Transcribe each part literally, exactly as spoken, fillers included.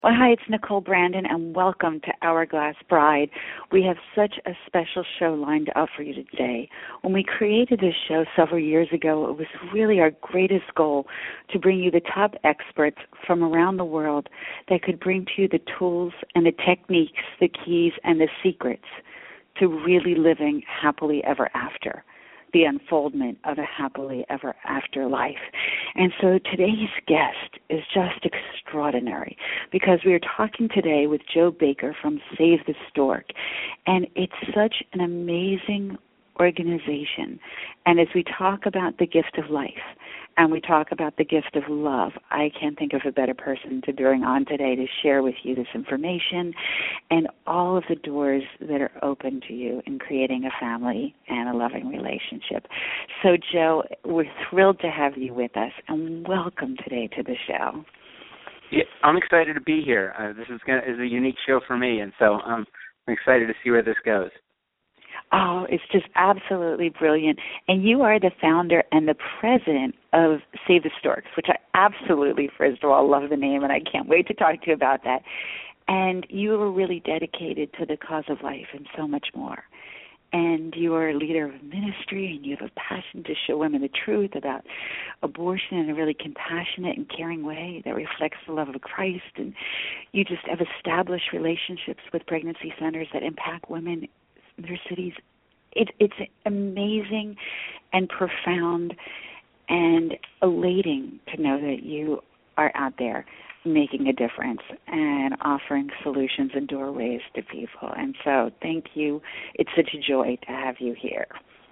Well, hi, it's Nicole Brandon, and welcome to Hourglass Bride. We have such a special show lined up for you today. When we created this show several years ago, it was really our greatest goal to bring you the top experts from around the world that could bring to you the tools and the techniques, the keys, and the secrets to really living happily ever after, the unfoldment of a happily ever after life. And so today's guest is just extraordinary because we are talking today with Jo Baker from Save the Stork. And it's such an amazing organization. And as we talk about the gift of life and we talk about the gift of love, I can't think of a better person to bring on today to share with you this information and all of the doors that are open to you in creating a family and a loving relationship. So, Jo, we're thrilled to have you with us, and welcome today to the show. Yeah, I'm excited to be here. Uh, this is, gonna, is a unique show for me, and so um, I'm excited to see where this goes. Oh, it's just absolutely brilliant. And you are the founder and the president of Save the Storks, which I absolutely, first of all, love the name, and I can't wait to talk to you about that. And you are really dedicated to the cause of life and so much more. And you are a leader of ministry, and you have a passion to show women the truth about abortion in a really compassionate and caring way that reflects the love of Christ. And you just have established relationships with pregnancy centers that impact women in their cities. It, it's amazing and profound and elating to know that you are out there making a difference and offering solutions and doorways to people. And so thank you. It's such a joy to have you here.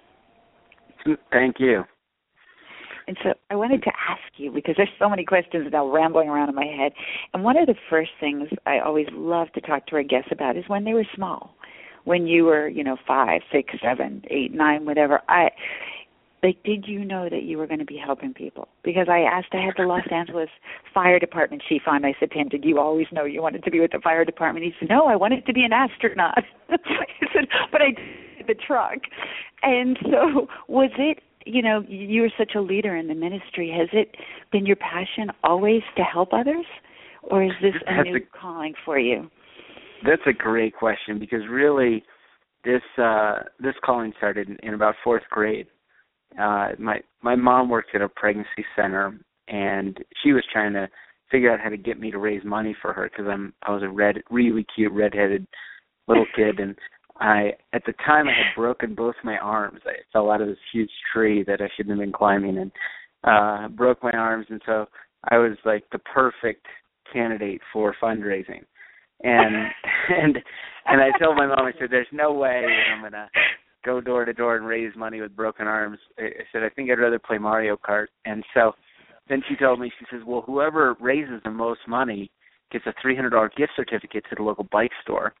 Thank you. And so I wanted to ask you, because there's so many questions now rambling around in my head, and one of the first things I always love to talk to our guests about is when they were small, when you were, you know, five, six, seven, eight, nine, whatever. I Like, did you know that you were going to be helping people? Because I asked, I had the Los Angeles Fire Department chief on. I said to him, did you always know you wanted to be with the fire department? He said, no, I wanted to be an astronaut. He said, but I did the truck. And so was it, you know, you were such a leader in the ministry. Has it been your passion always to help others? Or is this a That's new a, calling for you? That's a great question, because really this uh, this calling started in, in about fourth grade. Uh, my my mom worked at a pregnancy center, and she was trying to figure out how to get me to raise money for her because I'm I was a red, really cute redheaded little kid, and I at the time I had broken both my arms. I fell out of this huge tree that I shouldn't have been climbing, and uh, broke my arms, and so I was like the perfect candidate for fundraising. And and and I told my mom, I said, "There's no way that I'm gonna go door to door and raise money with broken arms." I said, "I think I'd rather play Mario Kart." And so then she told me, she says, "Well, whoever raises the most money gets a three hundred dollars gift certificate to the local bike store."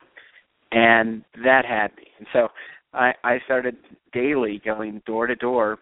And that had me. And so I, I started daily going door to door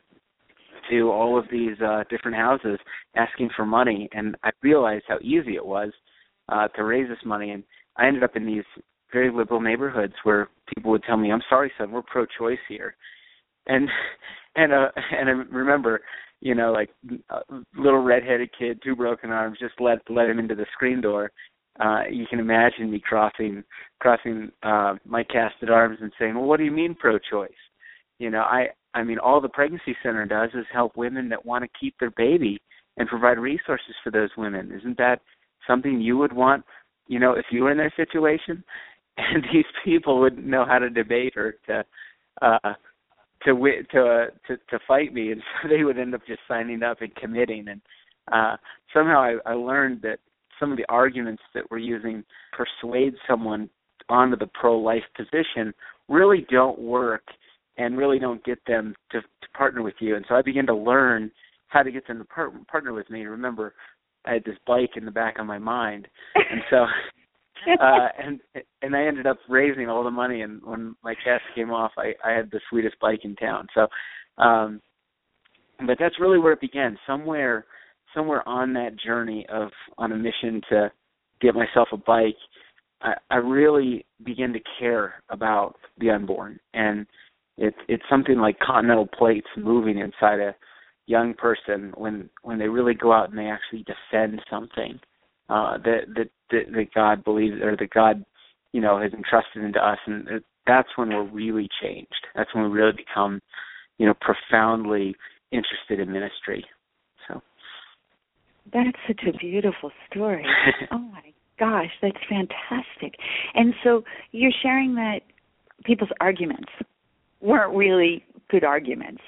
to all of these uh, different houses asking for money. And I realized how easy it was uh, to raise this money. And I ended up in these very liberal neighborhoods where people would tell me, "I'm sorry, son, we're pro-choice here." And and uh, and I remember, you know, like a little redheaded kid, two broken arms, just let let him into the screen door. Uh, you can imagine me crossing crossing uh, my casted arms and saying, "Well, what do you mean pro-choice?" You know, I I mean, all the pregnancy center does is help women that want to keep their baby and provide resources for those women. Isn't that something you would want, you know, if you were in their situation? And these people wouldn't know how to debate or to uh, to to uh, to to fight me, and so they would end up just signing up and committing. And uh, somehow I, I learned that some of the arguments that we're using to persuade someone onto the pro-life position really don't work and really don't get them to, to partner with you. And so I began to learn how to get them to par- partner with me. Remember, I had this bike in the back of my mind, and so. uh, and and I ended up raising all the money, and when my cast came off, I, I had the sweetest bike in town. So, um, but that's really where it began. Somewhere, somewhere on that journey of on a mission to get myself a bike, I, I really began to care about the unborn, and it's it's something like continental plates moving inside a young person when when they really go out and they actually defend something. uh, that, that that that God believes, or that God, you know, has entrusted into us, and that's when we're really changed. That's when we really become, you know, profoundly interested in ministry. So that's such a beautiful story. Oh my gosh, that's fantastic. And so you're sharing that people's arguments weren't really good arguments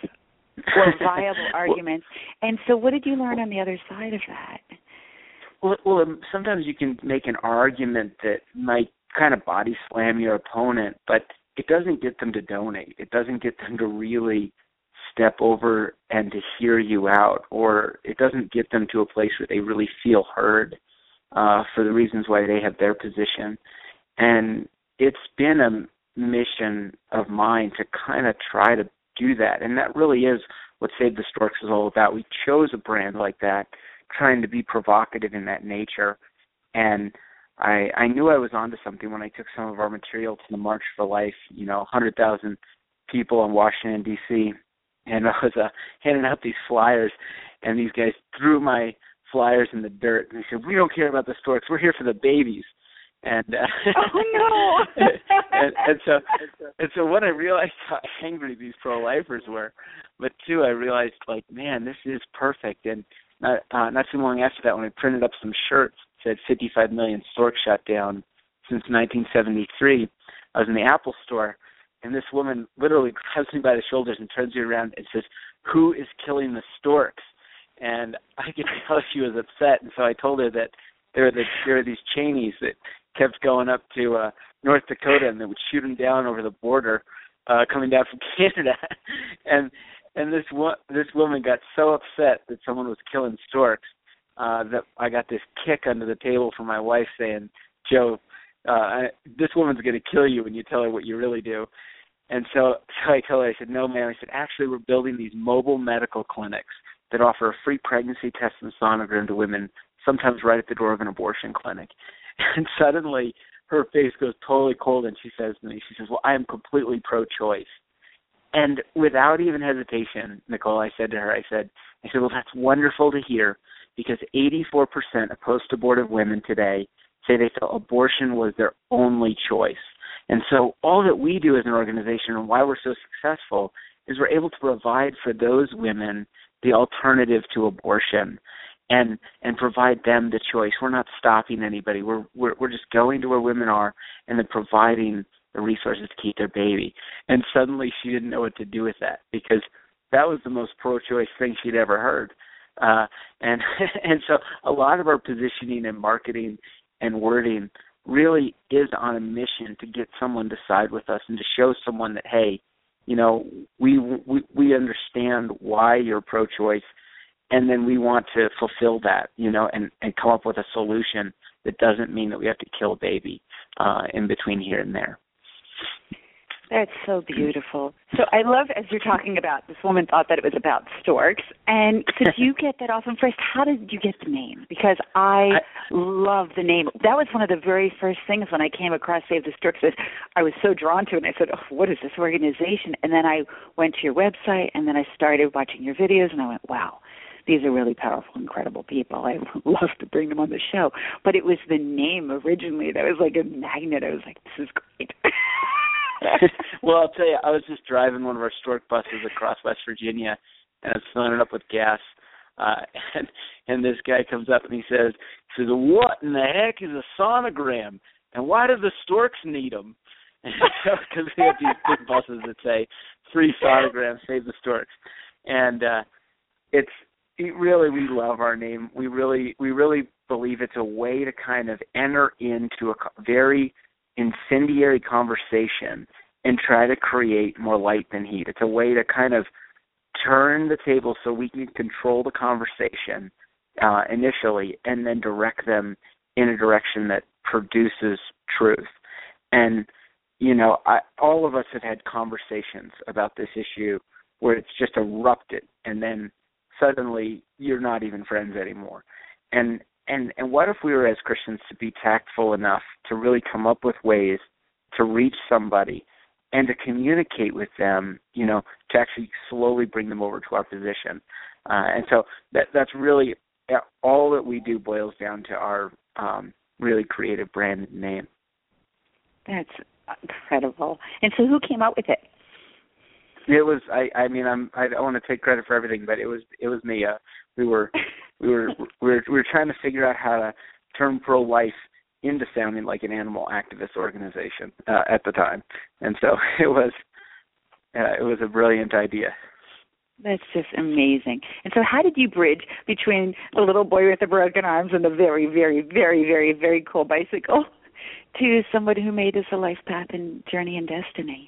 or viable arguments. And so what did you learn on the other side of that? Well, well, sometimes you can make an argument that might kind of body slam your opponent, but it doesn't get them to donate. It doesn't get them to really step over and to hear you out, or it doesn't get them to a place where they really feel heard uh, for the reasons why they have their position. And it's been a mission of mine to kind of try to do that, and that really is what Save the Storks is all about. We chose a brand like that, trying to be provocative in that nature, and I, I knew I was onto something when I took some of our material to the March for Life, you know, one hundred thousand people in Washington, D C, and I was uh, handing out these flyers, and these guys threw my flyers in the dirt, and they said, "We don't care about the storks, we're here for the babies." And uh, oh no! and, and so, and so, when I realized how angry these pro-lifers were, but two, I realized, like, man, this is perfect. And not, uh, not too long after that, when I printed up some shirts that said fifty-five million storks shut down since nineteen seventy-three, I was in the Apple store, and this woman literally grabs me by the shoulders and turns me around and says, "Who is killing the storks?" And I could tell she was upset, and so I told her that there were, the, there were these Cheneys that kept going up to uh, North Dakota, and they would shoot them down over the border, uh, coming down from Canada. and and this wo- this woman got so upset that someone was killing storks uh, that I got this kick under the table from my wife saying, "Joe, uh, I, this woman's going to kill you when you tell her what you really do." And so, so I told her, I said, "No, ma'am." I said, "Actually, we're building these mobile medical clinics that offer a free pregnancy test and sonogram to women, sometimes right at the door of an abortion clinic." And suddenly her face goes totally cold, and she says to me, she says, "Well, I am completely pro-choice." And without even hesitation, Nicole, I said to her, I said, I said, "Well, that's wonderful to hear, because eighty-four percent of post-abortive women today say they felt abortion was their only choice." And so all that we do as an organization, and why we're so successful, is we're able to provide for those women the alternative to abortion, and and provide them the choice. We're not stopping anybody. We're we're, we're just going to where women are and then providing the resources to keep their baby. And suddenly she didn't know what to do with that, because that was the most pro-choice thing she'd ever heard. Uh, and and so a lot of our positioning and marketing and wording really is on a mission to get someone to side with us and to show someone that, hey, you know, we we, we understand why you're pro-choice, and then we want to fulfill that, you know, and, and come up with a solution that doesn't mean that we have to kill a baby uh, in between here and there. That's so beautiful. So I love, as you're talking about, this woman thought that it was about storks. And so do you get that often? First, how did you get the name? Because I, I love the name. That was one of the very first things when I came across Save the Storks. I was so drawn to it, and I said, "Oh, what is this organization?" And then I went to your website, and then I started watching your videos, and I went, wow, these are really powerful, incredible people. I love to bring them on the show. But it was the name originally that was like a magnet. I was like, this is great. Well, I'll tell you, I was just driving one of our stork buses across West Virginia, and I was filling it up with gas, uh, and and this guy comes up and he says, he says, "What in the heck is a sonogram, and why do the storks need them?" Because we have these big buses that say, "Free sonogram, save the storks," and uh, it's it really we love our name. We really we really believe it's a way to kind of enter into a very incendiary conversation and try to create more light than heat. It's a way to kind of turn the table so we can control the conversation uh, initially, and then direct them in a direction that produces truth. And, you know, I, all of us have had conversations about this issue where it's just erupted, and then suddenly you're not even friends anymore. And And and what if we were, as Christians, to be tactful enough to really come up with ways to reach somebody and to communicate with them, you know, to actually slowly bring them over to our position. Uh, and so that that's really all that we do boils down to our um, really creative brand name. That's incredible. And so who came up with it? It was I. I mean, I'm. I don't want to take credit for everything, but it was. It was me. Uh, we were. We were. We were. We were trying to figure out how to turn pro-life into sounding like an animal activist organization uh, at the time, and so it was. Uh, it was a brilliant idea. That's just amazing. And so, how did you bridge between the little boy with the broken arms and the very, very, very, very, very cool bicycle to somebody who made this a life path and journey and destiny?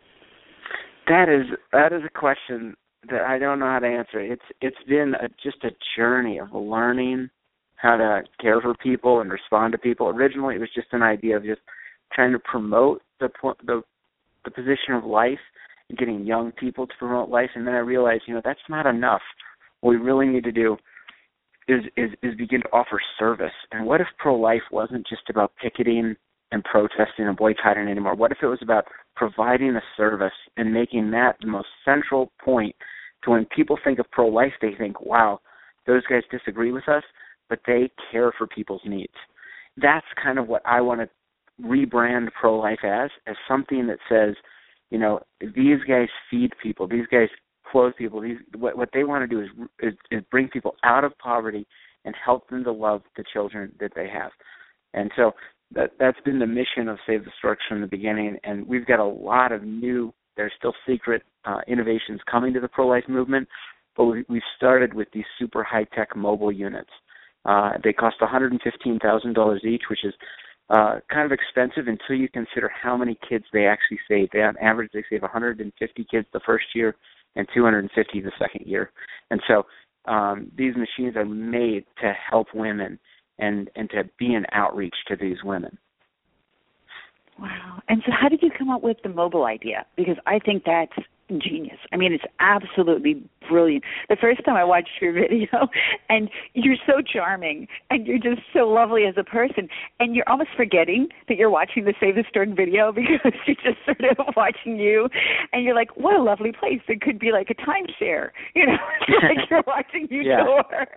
That is that is a question that I don't know how to answer. It's it's been a, just a journey of learning how to care for people and respond to people. Originally, it was just an idea of just trying to promote the the, the position of life and getting young people to promote life. And then I realized, you know, that's not enough. What we really need to do is is, is begin to offer service. And what if pro-life wasn't just about picketing and protesting and boycotting anymore? What if it was about providing a service and making that the most central point to when people think of pro-life, they think, wow, those guys disagree with us, but they care for people's needs. That's kind of what I want to rebrand pro-life as, as something that says, you know, these guys feed people, these guys clothe people. These, what, what they want to do is, is, is bring people out of poverty and help them to love the children that they have. And so That, that's been the mission of Save the Storks from the beginning, and we've got a lot of new, there's still secret uh, innovations coming to the pro-life movement, but we, we've started with these super high-tech mobile units. Uh, they cost one hundred fifteen thousand dollars each, which is uh, kind of expensive until you consider how many kids they actually save. They, on average, they save one hundred fifty kids the first year and two hundred fifty the second year. And so um, these machines are made to help women and, and to be an outreach to these women. Wow. And so how did you come up with the mobile idea? Because I think that's genius. I mean, it's absolutely brilliant. The first time I watched your video, and you're so charming, and you're just so lovely as a person, and you're almost forgetting that you're watching the Save the Stork video because you're just sort of watching you, and you're like, what a lovely place. It could be like a timeshare, you know, it's like you're watching you yeah. tour.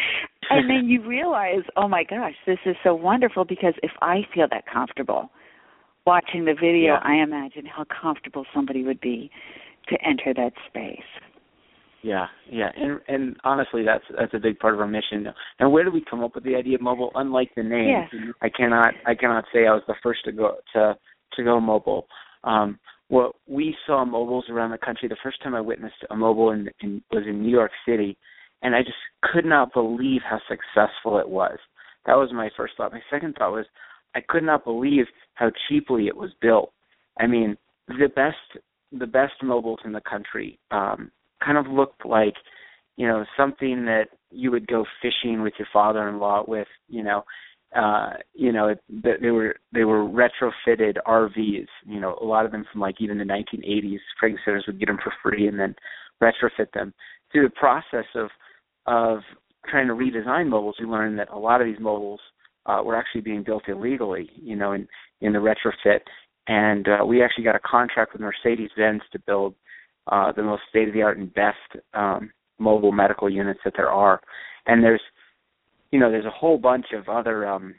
And then you realize, oh my gosh, this is so wonderful, because if I feel that comfortable watching the video, yeah. I imagine how comfortable somebody would be to enter that space. Yeah, yeah, and and honestly, that's that's a big part of our mission. And where did we come up with the idea of mobile? Unlike the name, yes. I cannot I cannot say I was the first to go to to go mobile. Um, well, we saw mobiles around the country. The first time I witnessed a mobile in, in, was in New York City, and I just could not believe how successful it was. That was my first thought. My second thought was I could not believe how cheaply it was built. I mean, the best the best mobiles in the country um, kind of looked like, you know, something that you would go fishing with your father-in-law with, you know, uh, you know, it, they were they were retrofitted R Vs, you know, a lot of them from like even the nineteen eighties. Pregnancy centers would get them for free and then retrofit them. Through the process of of trying to redesign mobiles, we learned that a lot of these mobiles uh, were actually being built illegally, you know, in, in the retrofit. And uh, we actually got a contract with Mercedes-Benz to build uh, the most state-of-the-art and best um, mobile medical units that there are. And there's, you know, there's a whole bunch of other, um,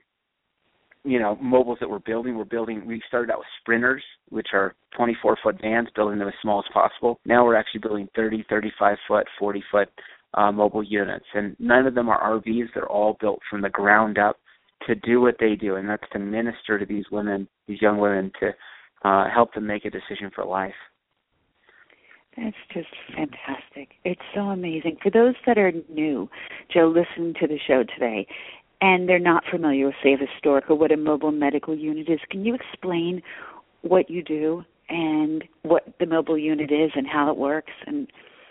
you know, mobiles that we're building. We're building, we started out with Sprinters, which are twenty-four foot vans, building them as small as possible. Now we're actually building thirty, thirty-five foot, forty foot uh, mobile units. And none of them are R Vs. They're all built from the ground up to do what they do, and that's to minister to these women, these young women, to uh, help them make a decision for life. That's just fantastic. It's so amazing. For those that are new, Joe, listening to the show today, and they're not familiar with Save the Stork or what a mobile medical unit is, can you explain what you do and what the mobile unit is and how it works? And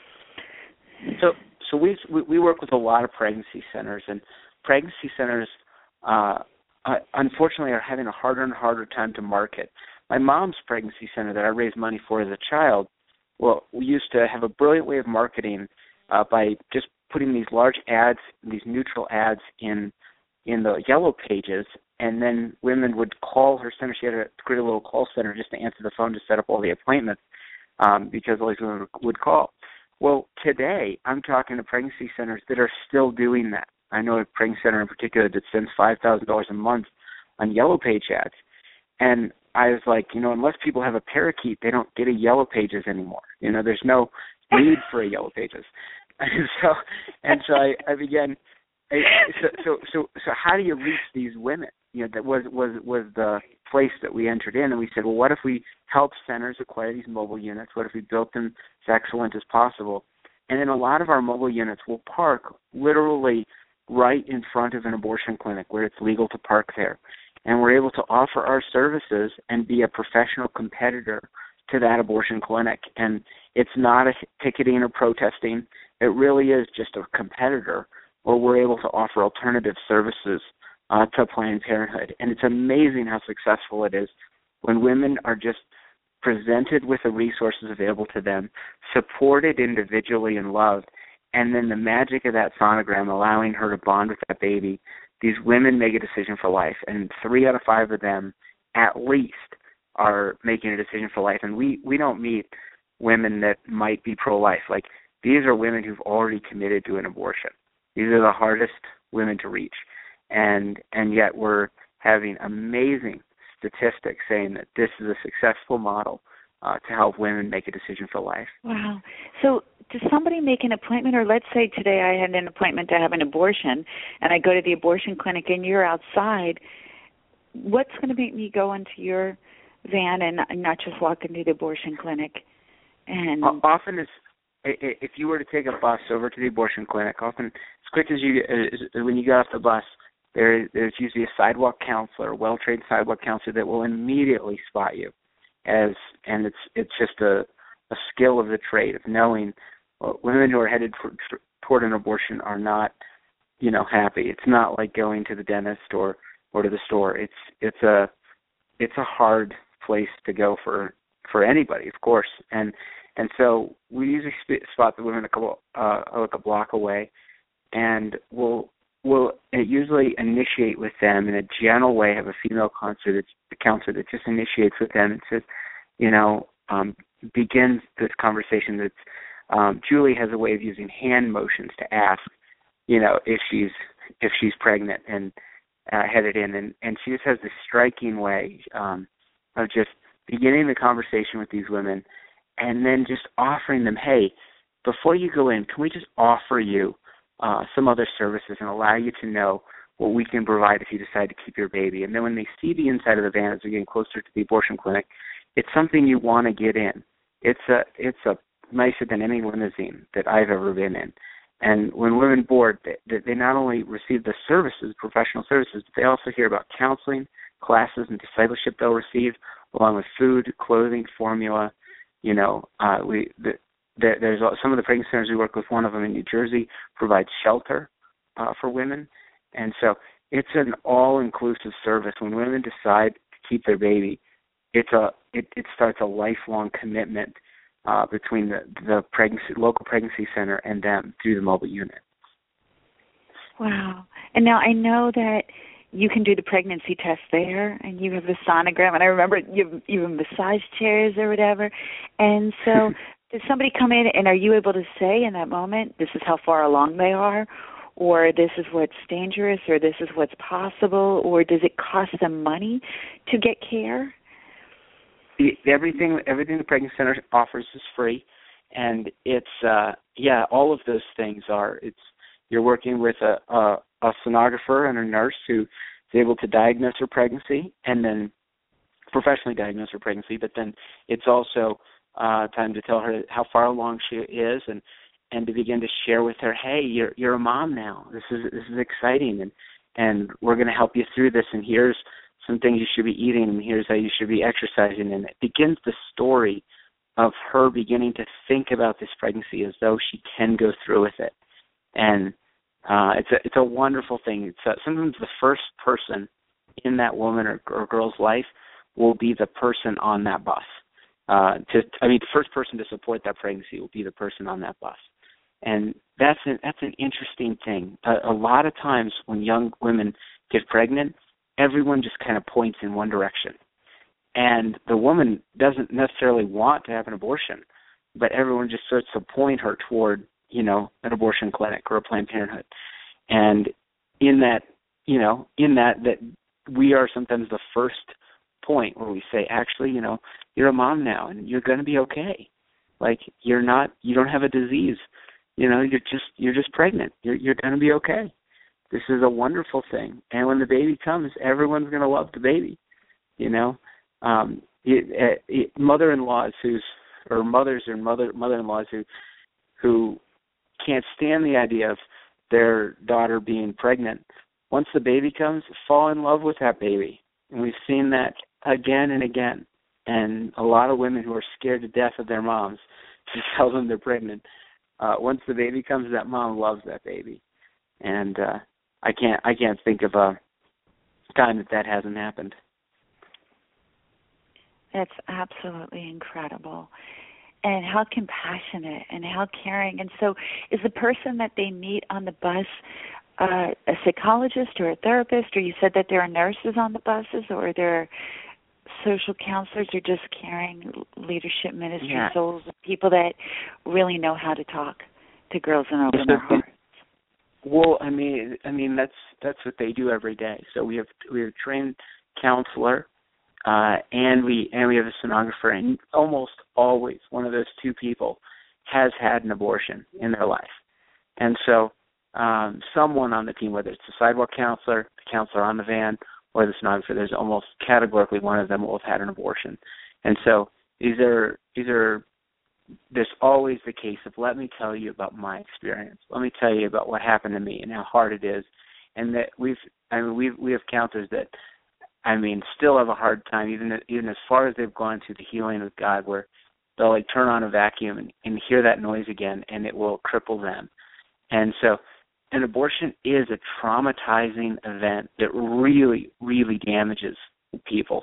so, so we we work with a lot of pregnancy centers, and pregnancy centers, uh, unfortunately, are having a harder and harder time to market. My mom's pregnancy center that I raised money for as a child, well, we used to have a brilliant way of marketing uh, by just putting these large ads, these neutral ads in in the yellow pages, and then women would call her center. She had to create a little call center just to answer the phone to set up all the appointments um, because all these women would call. Well, today I'm talking to pregnancy centers that are still doing that. I know a pregnancy center in particular that spends five thousand dollars a month on Yellow Page ads. And I was like, you know, unless people have a parakeet, they don't get a Yellow Pages anymore. You know, there's no need for a Yellow Pages. And so, and so I, I began. So, so, so, so, how do you reach these women? You know, that was was was the place that we entered in, and we said, well, what if we help centers acquire these mobile units? What if we built them as excellent as possible? And then a lot of our mobile units will park literally right in front of an abortion clinic where it's legal to park there. And we're able to offer our services and be a professional competitor to that abortion clinic. And it's not a ticketing or protesting. It really is just a competitor where we're able to offer alternative services uh, to Planned Parenthood. And it's amazing how successful it is when women are just presented with the resources available to them, supported individually and loved, and then the magic of that sonogram allowing her to bond with that baby. These women make a decision for life, and three out of five of them at least are making a decision for life. And we, we don't meet women that might be pro-life. Like, these are women who've already committed to an abortion. These are the hardest women to reach. And and yet we're having amazing statistics saying that this is a successful model uh, to help women make a decision for life. Wow. So does somebody make an appointment, or let's say today I had an appointment to have an abortion, and I go to the abortion clinic and you're outside, what's going to make me go into your van and not just walk into the abortion clinic? And often it's, if you were to take a bus over to the abortion clinic, often as quick as you, as, when you get off the bus, there, there's usually a sidewalk counselor, a well-trained sidewalk counselor that will immediately spot you, as and it's it's just a, a skill of the trade of knowing well, women who are headed for, toward an abortion are not, you know, happy. It's not like going to the dentist or, or to the store. It's it's a it's a hard place to go for for anybody, of course, and and so we usually spot the women a couple uh, like a block away, and we'll we'll usually initiate with them in a gentle way. Have a female counselor that the counselor that just initiates with them and says, you know, um, begins this conversation. That's um, Julie has a way of using hand motions to ask, you know, if she's if she's pregnant and uh, headed in, and and she just has this striking way um, of just beginning the conversation with these women, and then just offering them, hey, before you go in, can we just offer you uh, some other services and allow you to know what we can provide if you decide to keep your baby. And then when they see the inside of the van as they're getting closer to the abortion clinic, it's something you want to get in. It's a it's a nicer than any limousine that I've ever been in. And when women board, they, they not only receive the services, professional services, but they also hear about counseling, classes, and discipleship they'll receive, along with food, clothing, formula. You know, uh, we the, the, there's some of the pregnancy centers we work with. One of them in New Jersey provides shelter uh, for women, and so it's an all-inclusive service. When women decide to keep their baby, it's a it, it starts a lifelong commitment uh, between the the pregnancy local pregnancy center and them through the mobile unit. Wow! And now I know that you can do the pregnancy test there, and you have the sonogram, and I remember you have even massage chairs or whatever. And so does somebody come in, and are you able to say in that moment, this is how far along they are, or this is what's dangerous, or this is what's possible, or does it cost them money to get care? Everything everything the pregnancy center offers is free, and it's, uh, yeah, all of those things are, it's, you're working with a, a, a sonographer and a nurse who is able to diagnose her pregnancy and then professionally diagnose her pregnancy, but then it's also uh, time to tell her how far along she is and, and to begin to share with her, hey, you're you're a mom now. This is this is exciting, and and we're going to help you through this, and here's some things you should be eating, and here's how you should be exercising. And it begins the story of her beginning to think about this pregnancy as though she can go through with it. And uh, it's a it's a wonderful thing. It's a, sometimes the first person in that woman or, or girl's life will be the person on that bus. Uh, to I mean, the first person to support that pregnancy will be the person on that bus, and that's an, that's an interesting thing. A, a lot of times when young women get pregnant, everyone just kind of points in one direction, and the woman doesn't necessarily want to have an abortion, but everyone just starts to point her toward, you know, an abortion clinic or a Planned Parenthood. And in that, you know, in that, that we are sometimes the first point where we say, actually, you know, you're a mom now and you're going to be okay. Like, you're not, you don't have a disease. You know, you're just, you're just pregnant. You're, you're going to be okay. This is a wonderful thing. And when the baby comes, everyone's going to love the baby. You know, um, it, it, mother-in-laws who's, or mothers or mother, mother-in-laws who, who can't stand the idea of their daughter being pregnant, once the baby comes, fall in love with that baby. And we've seen that again and again. And a lot of women who are scared to death of their moms to tell them they're pregnant, uh, once the baby comes, that mom loves that baby. And uh, I can't I can't think of a time that that hasn't happened. That's absolutely incredible. And how compassionate and how caring. And so is the person that they meet on the bus uh, a psychologist or a therapist, or you said that there are nurses on the buses, or there are social counselors, or just caring leadership ministry yeah. souls, people that really know how to talk to girls and open their hearts? Well, I mean, I mean that's that's what they do every day. So we have we have a trained counselor, uh, and we and we have a sonographer, and almost always one of those two people has had an abortion in their life, and so um, someone on the team, whether it's the sidewalk counselor, the counselor on the van, or the sonographer, there's almost categorically one of them will have had an abortion, and so these are these are. There's always the case of, let me tell you about my experience. Let me tell you about what happened to me and how hard it is. And that we've, I mean, we've, we have counselors that, I mean, still have a hard time, even, even as far as they've gone through the healing with God, where they'll like turn on a vacuum and, and hear that noise again, and it will cripple them. And so an abortion is a traumatizing event that really, really damages people.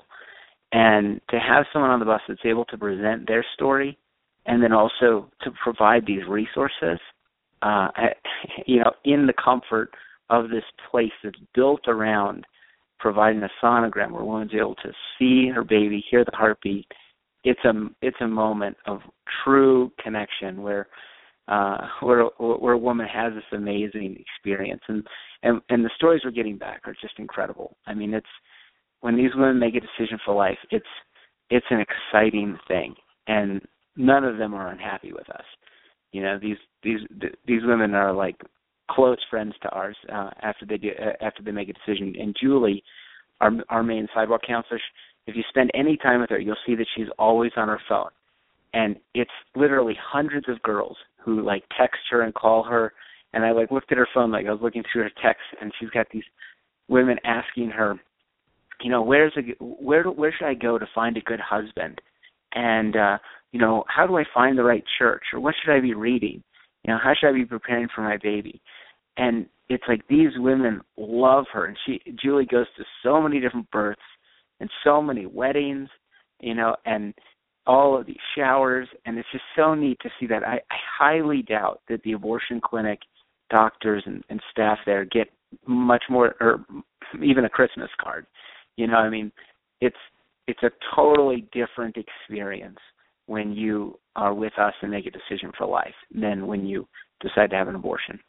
And to have someone on the bus that's able to present their story, and then also to provide these resources, uh, you know, in the comfort of this place that's built around providing a sonogram where a woman's able to see her baby, hear the heartbeat. It's a it's a moment of true connection where uh, where where a woman has this amazing experience, and, and and the stories we're getting back are just incredible. I mean, it's when these women make a decision for life, it's it's an exciting thing, and none of them are unhappy with us. You know, these these these women are like close friends to ours uh, after they do, uh, after they make a decision. And Julie, our our main sidewalk counselor, if you spend any time with her, you'll see that she's always on her phone. And it's literally hundreds of girls who like text her and call her. And I like looked at her phone, like I was looking through her texts, and she's got these women asking her, you know, where's a where do, where should I go to find a good husband? And uh, you know, how do I find the right church, or what should I be reading? You know, how should I be preparing for my baby? And it's like these women love her, and she Julie goes to so many different births and so many weddings, you know, and all of these showers, and it's just so neat to see that. I, I highly doubt that the abortion clinic doctors and, and staff there get much more, or even a Christmas card. You know, I mean, it's it's a totally different experience when you are with us and make a decision for life than when you decide to have an abortion.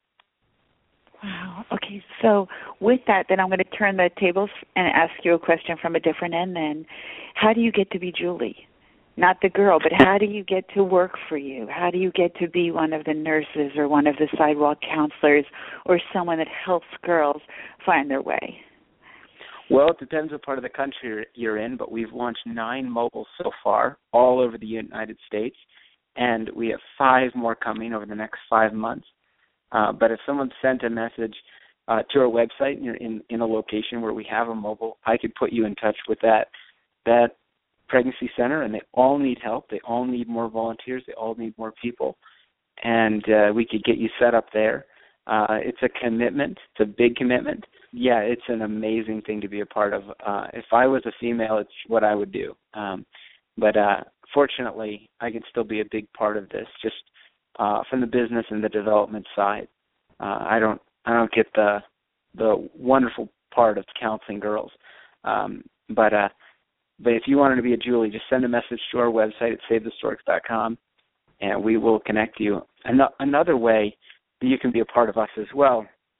Wow. Okay, so with that, then I'm going to turn the tables and ask you a question from a different end then. How do you get to be Julie? Not the girl, but how do you get to work for you? How do you get to be one of the nurses or one of the sidewalk counselors or someone that helps girls find their way? Well, it depends what part of the country you're in, but we've launched nine mobiles so far all over the United States, and we have five more coming over the next five months. Uh, but if someone sent a message uh, to our website in, in, in a location where we have a mobile, I could put you in touch with that that pregnancy center, and they all need help. They all need more volunteers. They all need more people, and uh, we could get you set up there. Uh, it's a commitment. It's a big commitment. Yeah, it's an amazing thing to be a part of. Uh, if I was a female, it's what I would do. Um, but uh, fortunately, I can still be a big part of this, just uh, from the business and the development side. Uh, I don't, I don't get the the wonderful part of counseling girls. Um, but uh, but if you wanted to be a Julie, just send a message to our website at save the storks dot com, and we will connect you. An- another way that you can be a part of us as well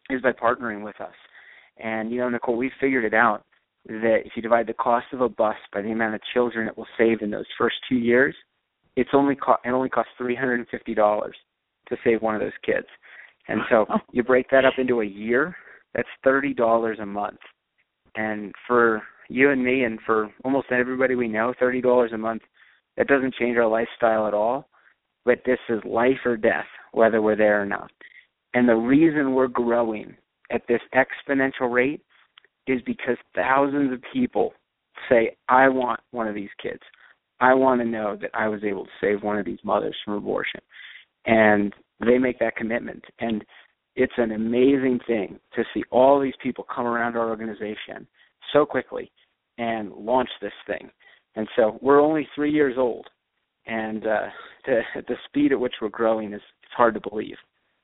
is by partnering with us. And, you know, Nicole, we figured it out that if you divide the cost of a bus by the amount of children it will save in those first two years, it's only co- it only costs three hundred fifty dollars to save one of those kids. And so you break that up into a year, that's thirty dollars a month. And for you and me and for almost everybody we know, thirty dollars a month, that doesn't change our lifestyle at all. But this is life or death, whether we're there or not. And the reason we're growing at this exponential rate is because thousands of people say, I want one of these kids. I want to know that I was able to save one of these mothers from abortion. And they make that commitment. And it's an amazing thing to see all these people come around our organization so quickly and launch this thing. And so we're only three years old. And uh, the, the speed at which we're growing is it's hard to believe.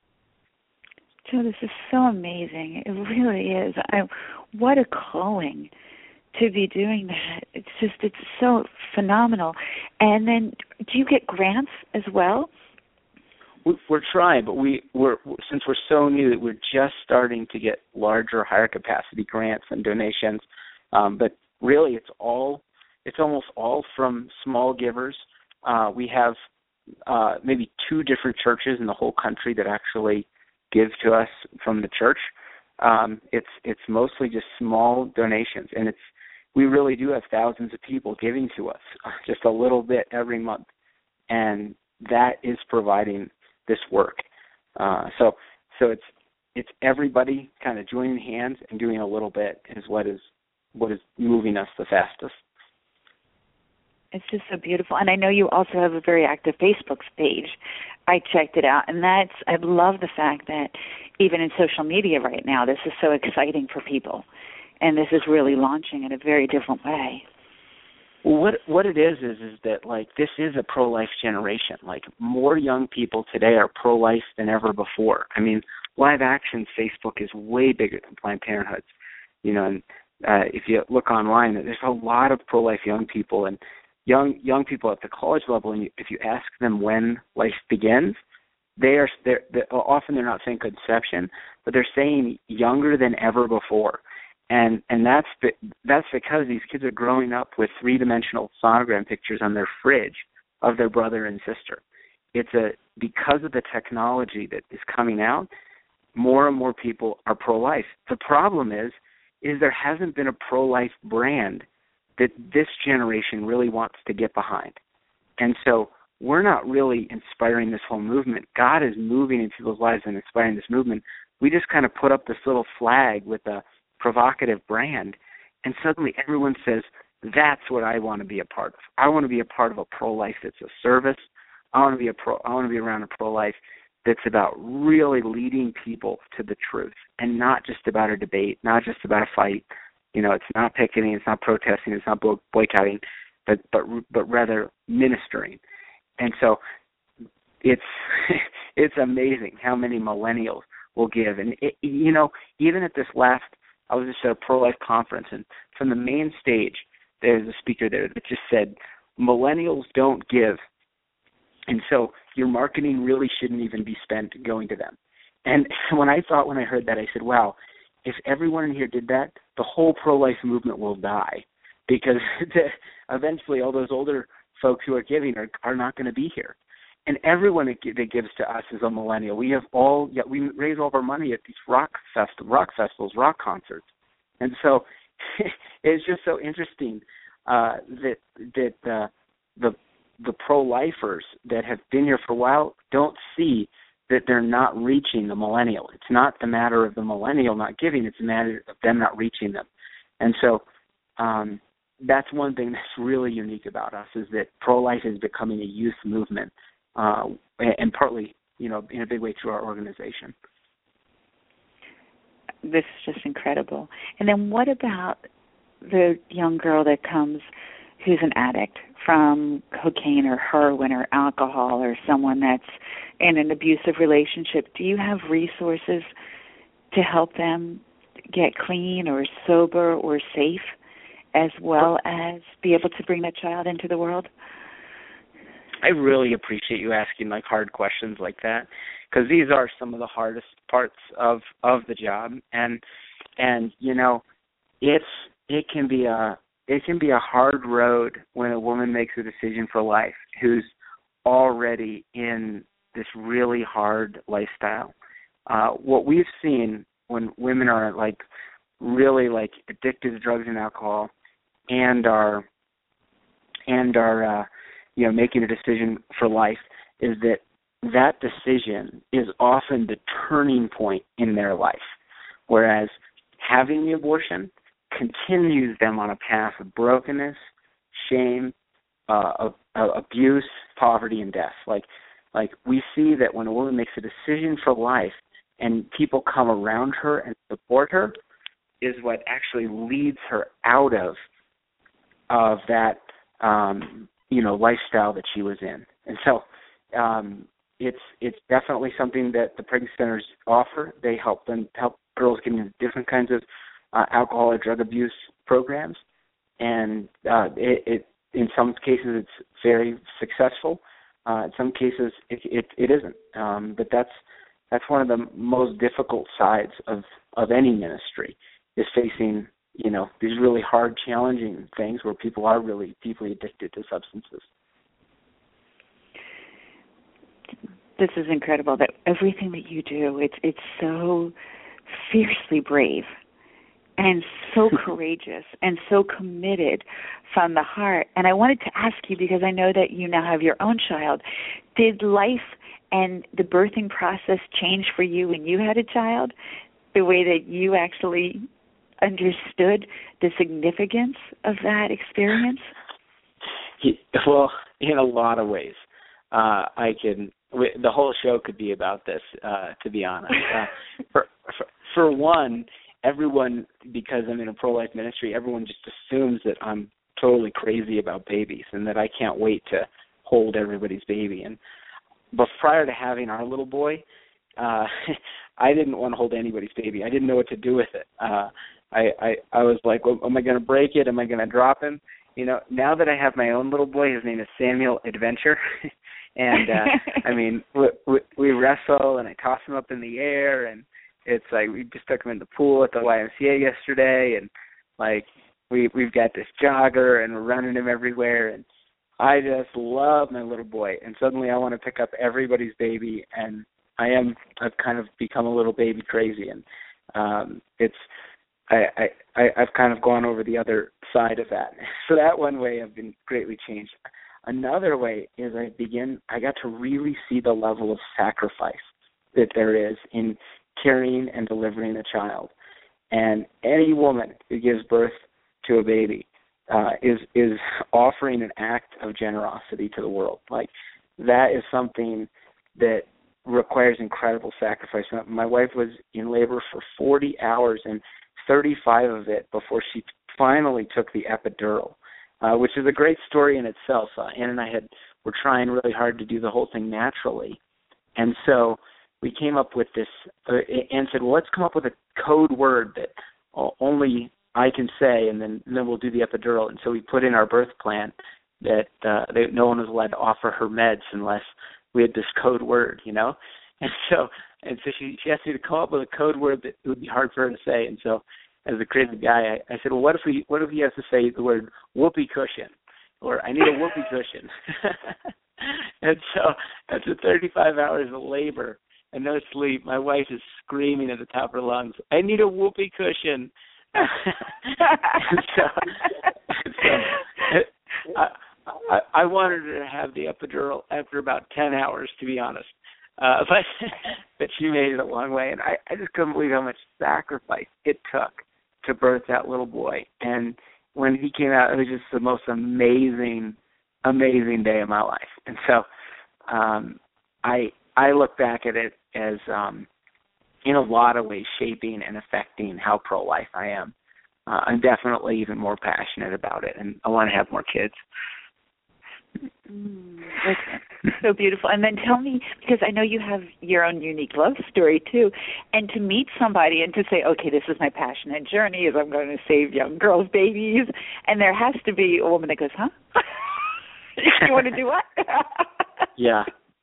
Joe, this is so amazing. It really is. I, what a calling to be doing that. It's just, it's so phenomenal. And then do you get grants as well? We're trying, but we, we're since we're so new, we're just starting to get larger, higher capacity grants and donations. Um, but really, it's all, it's almost all from small givers. Uh, we have uh, maybe two different churches in the whole country that actually give to us from the church. Um, it's it's mostly just small donations, and it's we really do have thousands of people giving to us just a little bit every month, and that is providing this work. Uh, so so it's it's everybody kind of joining hands and doing a little bit is what is what is moving us the fastest. It's just so beautiful. And I know you also have a very active Facebook page. I checked it out, and that's I love the fact that even in social media right now, this is so exciting for people, and this is really launching in a very different way. Well, what what it is is is that like this is a pro-life generation. Like more young people today are pro-life than ever before. I mean, Live Action's Facebook is way bigger than Planned Parenthood's. You know, and uh, if you look online, there's a lot of pro-life young people and young young people at the college level. And you, if you ask them when life begins, they are they're, they're, often they're not saying conception, but they're saying younger than ever before. And and that's that's because these kids are growing up with three-dimensional sonogram pictures on their fridge of their brother and sister. It's a because of the technology that is coming out, more and more people are pro-life. The problem is, is there hasn't been a pro-life brand that this generation really wants to get behind. And so we're not really inspiring this whole movement. God is moving in people's lives and inspiring this movement. We just kind of put up this little flag with a provocative brand, and suddenly everyone says, that's what I want to be a part of. I want to be a part of a pro-life that's a service. I want to be a pro. I want to be around a pro-life that's about really leading people to the truth, and not just about a debate, not just about a fight. You know, it's not picketing, it's not protesting, it's not boycotting, but but but rather ministering. And so it's it's amazing how many millennials will give. And it, you know, even at this last, I was just at a pro-life conference, and from the main stage, there's a speaker there that just said, millennials don't give. And so your marketing really shouldn't even be spent going to them. And when I thought, when I heard that, I said, wow, if everyone in here did that, the whole pro-life movement will die, because eventually all those older folks who are giving are, are not going to be here. And everyone that gives to us is a millennial. We have all, yeah, we raise all of our money at these rock fest, rock festivals, rock concerts, and so it's just so interesting uh, that that uh, the the pro-lifers that have been here for a while don't see that they're not reaching the millennial. It's not the matter of the millennial not giving; it's a matter of them not reaching them. And so um, that's one thing that's really unique about us, is that pro-life is becoming a youth movement. Uh, and partly, you know, in a big way through our organization. This is just incredible. And then what about the young girl that comes who's an addict from cocaine or heroin or alcohol, or someone that's in an abusive relationship? Do you have resources to help them get clean or sober or safe, as well as be able to bring that child into the world? I really appreciate you asking like hard questions like that, because these are some of the hardest parts of of the job, and and you know, it's it can be a it can be a hard road when a woman makes a decision for life who's already in this really hard lifestyle. Uh, what we've seen when women are like really like addicted to drugs and alcohol, and are and are uh, you know, making a decision for life, is that that decision is often the turning point in their life, whereas having the abortion continues them on a path of brokenness, shame, uh, of, of abuse, poverty, and death. Like, like we see that when a woman makes a decision for life and people come around her and support her, is what actually leads her out of of that um, you know, lifestyle that she was in. And so um, it's it's definitely something that the pregnancy centers offer. They help them help girls get into different kinds of uh, alcohol or drug abuse programs, and uh, it, it in some cases it's very successful. Uh, in some cases it it, it isn't. Um, but that's that's one of the most difficult sides of, of any ministry, is facing, you know, these really hard, challenging things where people are really deeply addicted to substances. This is incredible, that everything that you do, it's it's so fiercely brave and so courageous and so committed from the heart. And I wanted to ask you, because I know that you now have your own child, did life and the birthing process change for you when you had a child, the way that you actually understood the significance of that experience? Well, in a lot of ways. Uh, I can. The whole show could be about this, uh, to be honest. Uh, for, for for one, everyone, because I'm in a pro-life ministry, everyone just assumes that I'm totally crazy about babies and that I can't wait to hold everybody's baby. And but prior to having our little boy, uh, I didn't want to hold anybody's baby. I didn't know what to do with it. Uh, I, I I was like, well, am I going to break it? Am I going to drop him? You know, now that I have my own little boy, his name is Samuel Adventure. And, uh, I mean, we, we, we wrestle, and I toss him up in the air, and it's like we just took him in the pool at the Y M C A yesterday, and, like, we, we've got this jogger, and we're running him everywhere, and I just love my little boy, and suddenly I want to pick up everybody's baby, and I am, I've kind of become a little baby crazy, and um, it's, I, I, I've kind of gone over the other side of that. So that one way I've been greatly changed. Another way is I begin, I got to really see the level of sacrifice that there is in carrying and delivering a child. And any woman who gives birth to a baby uh, is is offering an act of generosity to the world. Like, that is something that requires incredible sacrifice. My wife was in labor for forty hours and thirty-five of it before she finally took the epidural. Uh, which is a great story in itself. Uh, Ann and I had were trying really hard to do the whole thing naturally, and so we came up with this. Uh, Ann said, "Well, let's come up with a code word that only I can say, and then and then we'll do the epidural." And so we put in our birth plan that uh, that no one was allowed to offer her meds unless we had this code word, you know. And so and so she she asked me to come up with a code word that would be hard for her to say, and so. As a creative guy, I, I said, well, what if we, what if he has to say the word whoopee cushion, or I need a whoopee cushion? And so after thirty-five hours of labor and no sleep, my wife is screaming at the top of her lungs, I need a whoopee cushion. and so, and so I, I, I wanted her to have the epidural after about ten hours, to be honest. Uh, but but she made it a long way, and I, I just couldn't believe how much sacrifice it took to birth that little boy. And when he came out, it was just the most amazing, amazing day of my life. And so um, I I look back at it as, um, in a lot of ways, shaping and affecting how pro-life I am. Uh, I'm definitely even more passionate about it, and I want to have more kids. Mm, that's so beautiful. And then tell me, because I know you have your own unique love story too, and to meet somebody and to say, okay, this is my passionate journey, is I'm going to save young girls' babies, and there has to be a woman that goes, huh? You want to do what? Yeah.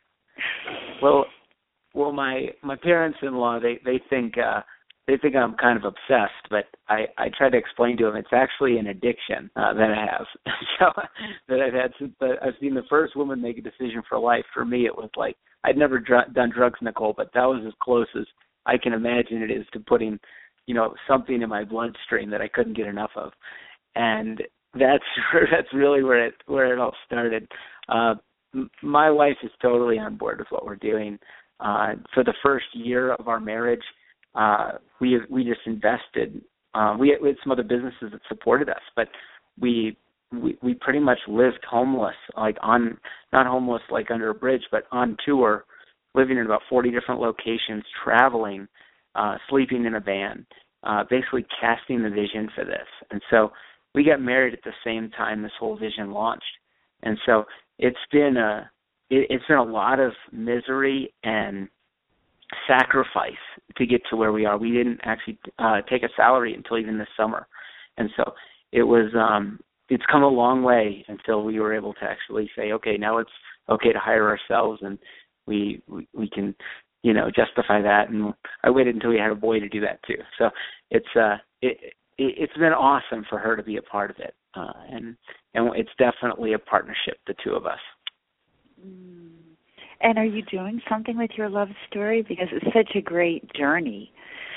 Well, well, my my parents-in-law they they think uh, they think I'm kind of obsessed, but I I try to explain to them it's actually an addiction uh, that I have. So that I've had since the, I've seen the first woman make a decision for life. For me, it was like I'd never dr- done drugs, Nicole, but that was as close as I can imagine it is to putting, you know, something in my bloodstream that I couldn't get enough of, and that's that's really where it where it all started. Uh, m- my wife is totally on board with what we're doing. Uh, for the first year of our marriage, uh, we we just invested. Uh, we, had, we had some other businesses that supported us, but we, we we pretty much lived homeless, like on not homeless like under a bridge, but on tour, living in about forty different locations, traveling, uh, sleeping in a van, uh, basically casting the vision for this. And so we got married at the same time this whole vision launched, and so it's been a it, it's been a lot of misery and sacrifice to get to where we are. We didn't actually uh, take a salary until even this summer, and so it was. Um, it's come a long way until we were able to actually say, okay, now it's okay to hire ourselves, and we we, we can, you know, justify that. And I waited until we had a boy to do that too. So it's uh, it, it it's been awesome for her to be a part of it, uh, and and it's definitely a partnership, the two of us. Mm. And are you doing something with your love story? Because it's such a great journey.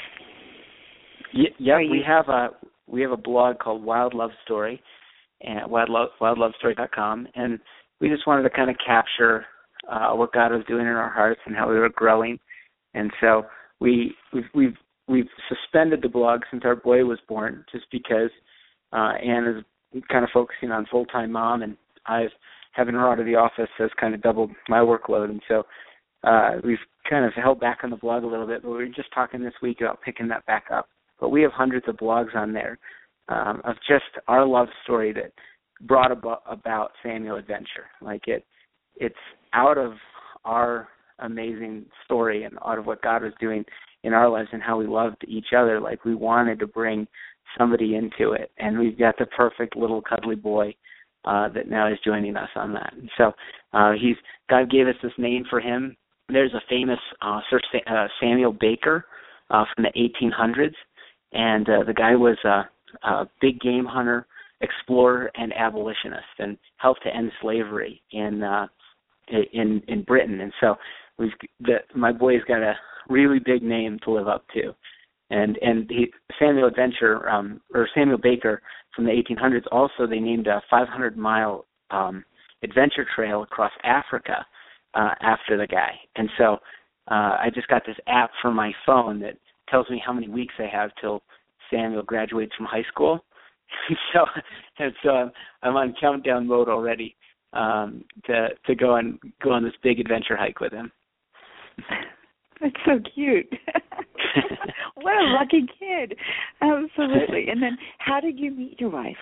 Y- yep, you... we have a we have a blog called Wild Love Story, at wild love story dot com, and we just wanted to kind of capture uh, what God was doing in our hearts and how we were growing. And so we we've we've, we've suspended the blog since our boy was born, just because uh, Anne is kind of focusing on full-time mom, and I've having her out of the office has kind of doubled my workload, and so uh, we've kind of held back on the blog a little bit, but we were just talking this week about picking that back up. But we have hundreds of blogs on there um, of just our love story that brought about, about Samuel Adventure. Like it, it's out of our amazing story and out of what God was doing in our lives and how we loved each other. Like we wanted to bring somebody into it, and we've got the perfect little cuddly boy Uh, that now is joining us on that. And so uh, he's God gave us this name for him. There's a famous uh, Sir Sa- uh, Samuel Baker uh, from the eighteen hundreds, and uh, the guy was a, a big game hunter, explorer, and abolitionist, and helped to end slavery in uh, in in Britain. And so we've the, my boy's got a really big name to live up to. And and he, Samuel Adventure um, or Samuel Baker from the eighteen hundreds. Also, they named a five hundred mile um, adventure trail across Africa uh, after the guy. And so uh, I just got this app for my phone that tells me how many weeks I have till Samuel graduates from high school. so and so I'm, I'm on countdown mode already um, to to go on go on this big adventure hike with him. That's so cute. What a lucky kid. Absolutely. And then how did you meet your wife?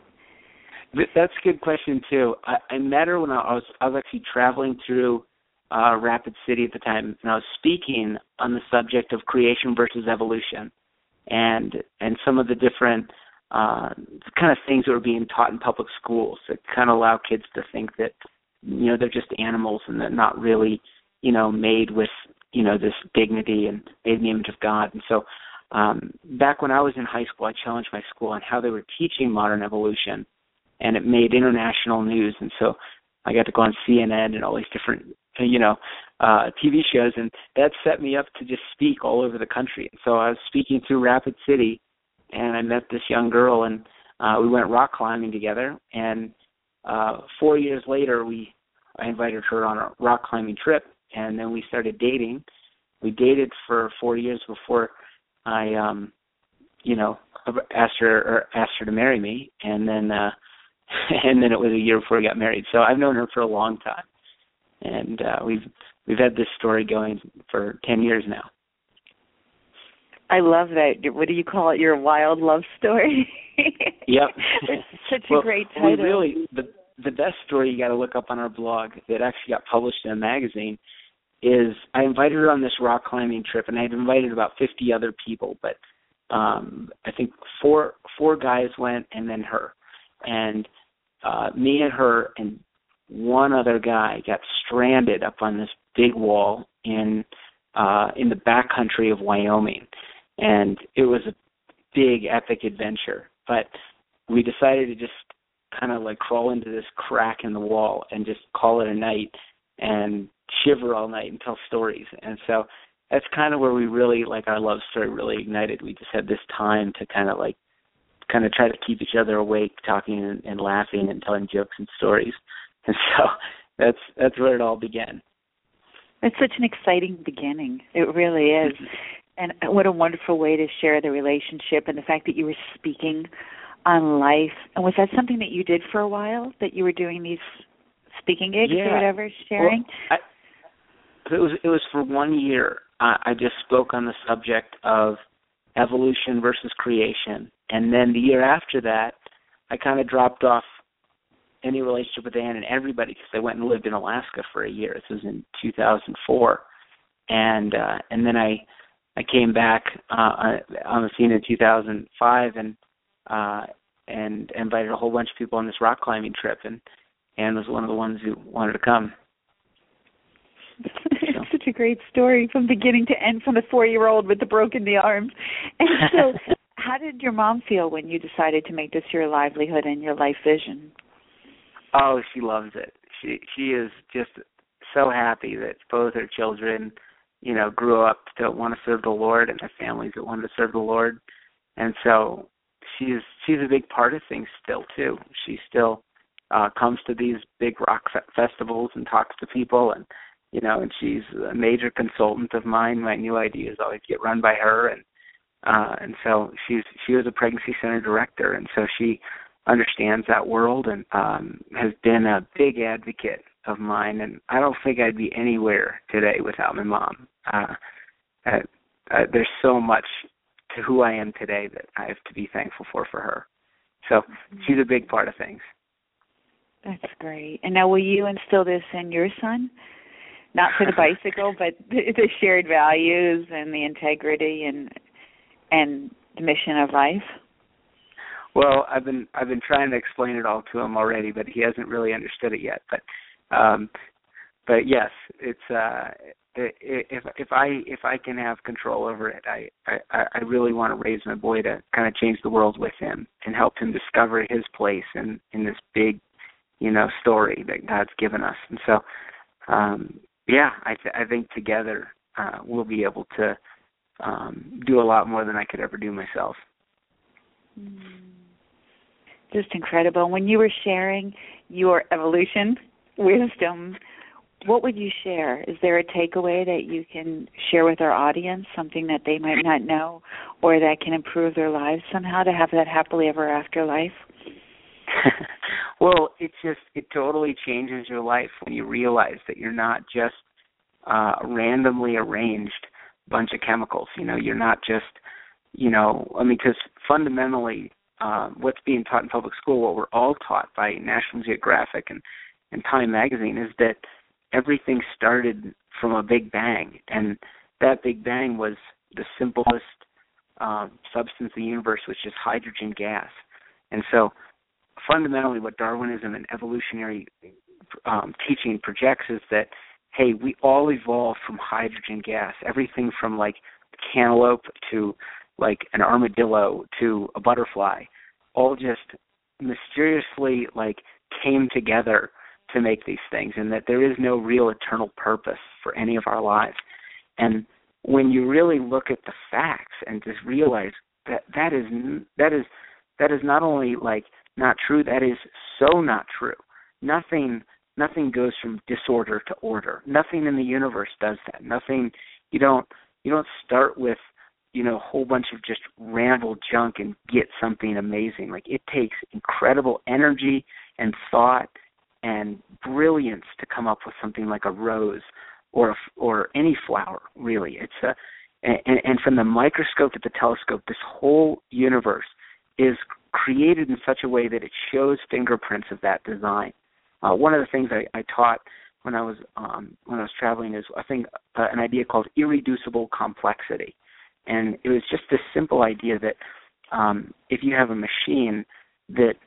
That's a good question, too. I, I met her when I was I was actually traveling through uh, Rapid City at the time, and I was speaking on the subject of creation versus evolution and and some of the different uh, kind of things that were being taught in public schools that kind of allow kids to think that, you know, they're just animals and they're not really, you know, made with, you know, this dignity and made in the image of God. And so um, back when I was in high school, I challenged my school on how they were teaching modern evolution, and it made international news. And so I got to go on C N N and all these different, you know, uh, T V shows, and that set me up to just speak all over the country. And so I was speaking through Rapid City, and I met this young girl, and uh, we went rock climbing together. And uh, four years later, we I invited her on a rock climbing trip, and then we started dating. We dated for four years before I, um, you know, asked her or asked her to marry me, and then uh, and then it was a year before we got married. So I've known her for a long time, and uh, we've we've had this story going for ten years now. I love that. What do you call it? Your wild love story. Yep. It's such well, a great title. We really the the best story you got to look up on our blog that actually got published in a magazine is I invited her on this rock climbing trip, and I had invited about fifty other people, but um, I think four four guys went and then her. And uh, me and her and one other guy got stranded up on this big wall in uh, in the backcountry of Wyoming, and it was a big epic adventure. But we decided to just kind of like crawl into this crack in the wall and just call it a night and shiver all night and tell stories. And so that's kind of where we really, like, our love story really ignited. We just had this time to kind of like kind of try to keep each other awake, talking and, and laughing and telling jokes and stories. And so that's that's where it all began. It's such an exciting beginning. It really is. And what a wonderful way to share the relationship and the fact that you were speaking on life. And was that something that you did for a while, that you were doing these speaking gigs yeah. or whatever, sharing? Well, I, it was it was for one year. I, I just spoke on the subject of evolution versus creation. And then the year after that, I kind of dropped off any relationship with Ann and everybody because I went and lived in Alaska for a year. This was in two thousand four. And uh, and then I I came back uh, on the scene in two thousand five and uh, and invited a whole bunch of people on this rock climbing trip, and Ann was one of the ones who wanted to come. It's so. Such a great story from beginning to end, from the four-year-old with the broken knee arms. And so how did your mom feel when you decided to make this your livelihood and your life vision? Oh, she loves it. She she is just so happy that both her children, you know, grew up to want to serve the Lord and have families that wanted to serve the Lord. And so she's she's a big part of things still, too. She still uh, comes to these big rock fe- festivals and talks to people, and, you know, and she's a major consultant of mine. My new ideas always get run by her, and uh, and so she's she was a pregnancy center director, and so she understands that world and um, has been a big advocate of mine. And I don't think I'd be anywhere today without my mom. Uh, uh, uh, there's so much to who I am today that I have to be thankful for for her. So mm-hmm. she's a big part of things. That's great. And now will you instill this in your son? Not for the bicycle, but the, the shared values and the integrity and and the mission of life? Well, I've been I've been trying to explain it all to him already, but he hasn't really understood it yet. But um, but yes, it's uh, if if I if I can have control over it, I, I, I really want to raise my boy to kind of change the world with him and help him discover his place in, in this big, you know, story that God's given us. And so, um, yeah, I th- I think together uh, we'll be able to um, do a lot more than I could ever do myself. Just incredible. When you were sharing your evolution wisdom, what would you share? Is there a takeaway that you can share with our audience, something that they might not know or that can improve their lives somehow to have that happily ever after life? Well, it just, it totally changes your life when you realize that you're not just uh, a randomly arranged bunch of chemicals. You know, you're not just, you know, I mean, because fundamentally uh, what's being taught in public school, what we're all taught by National Geographic and, and Time Magazine, is that everything started from a big bang, and that big bang was the simplest uh, substance in the universe, which is hydrogen gas. And so fundamentally what Darwinism and evolutionary um, teaching projects is that, hey, we all evolved from hydrogen gas, everything from like cantaloupe to like an armadillo to a butterfly, all just mysteriously like came together to make these things, and that there is no real eternal purpose for any of our lives. And when you really look at the facts and just realize that that is that is that is not only like not true, that is so not true. Nothing nothing goes from disorder to order. Nothing in the universe does that. Nothing you don't you don't start with, you know, a whole bunch of just ramble junk and get something amazing. Like, it takes incredible energy and thought and brilliance to come up with something like a rose or a, or any flower, really. It's a and, and from the microscope to the telescope, this whole universe is created in such a way that it shows fingerprints of that design. Uh, one of the things I, I taught when I was um, when I was traveling is, I think, uh, an idea called irreducible complexity. And it was just this simple idea that um, if you have a machine that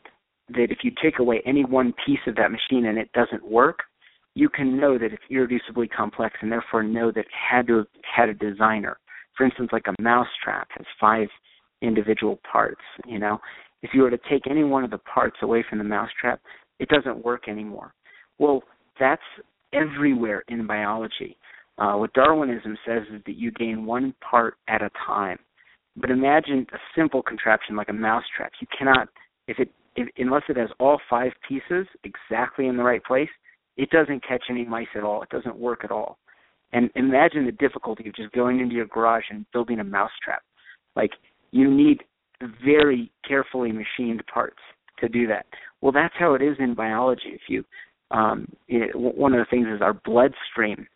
that if you take away any one piece of that machine and it doesn't work, you can know that it's irreducibly complex and therefore know that it had to have had a designer. For instance, like a mousetrap has five individual parts, you know. If you were to take any one of the parts away from the mousetrap, it doesn't work anymore. Well, that's everywhere in biology. Uh, what Darwinism says is that you gain one part at a time. But imagine a simple contraption like a mousetrap. You cannot, if it, if, unless it has all five pieces exactly in the right place, it doesn't catch any mice at all. It doesn't work at all. And imagine the difficulty of just going into your garage and building a mousetrap. Like, you need very carefully machined parts to do that. Well, that's how it is in biology. If you, um, it, one of the things is our bloodstream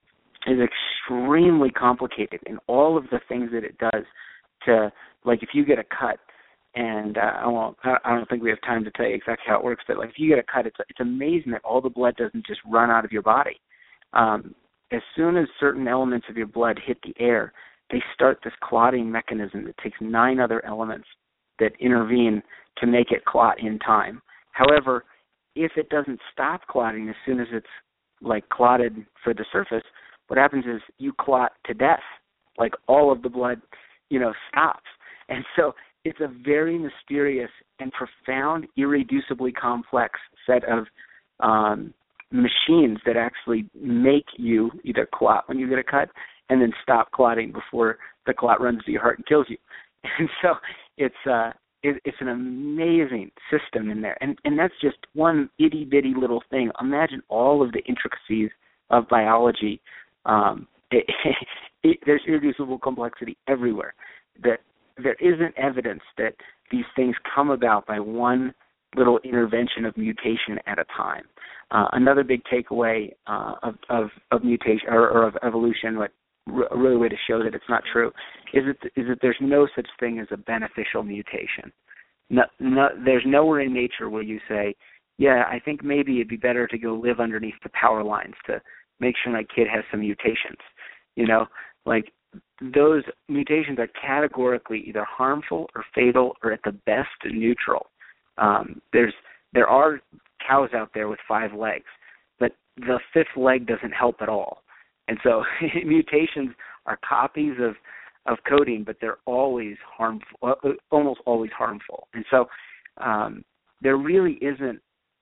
is extremely complicated in all of the things that it does to, like if you get a cut, and uh, I won't, I don't think we have time to tell you exactly how it works, but like if you get a cut, it's it's amazing that all the blood doesn't just run out of your body. Um, as soon as certain elements of your blood hit the air, they start this clotting mechanism that takes nine other elements that intervene to make it clot in time. However, if it doesn't stop clotting as soon as it's like clotted for the surface, what happens is you clot to death. Like all of the blood, you know, stops. And so it's a very mysterious and profound, irreducibly complex set of um, machines that actually make you either clot when you get a cut and then stop clotting before the clot runs to your heart and kills you. And so it's uh, it, it's an amazing system in there. And, and that's just one itty-bitty little thing. Imagine all of the intricacies of biology. Um, it, it, there's irreducible complexity everywhere. That there isn't evidence that these things come about by one little intervention of mutation at a time. Uh, another big takeaway uh, of, of, of mutation or, or of evolution, what a really way to show that it's not true, is that, is that there's no such thing as a beneficial mutation. No, no, there's nowhere in nature where you say, yeah, I think maybe it'd be better to go live underneath the power lines to make sure my kid has some mutations. You know, like those mutations are categorically either harmful or fatal or at the best neutral. Um, there's there are cows out there with five legs, but the fifth leg doesn't help at all. And so mutations are copies of, of coding, but they're always harmful, almost always harmful. And so um, there really isn't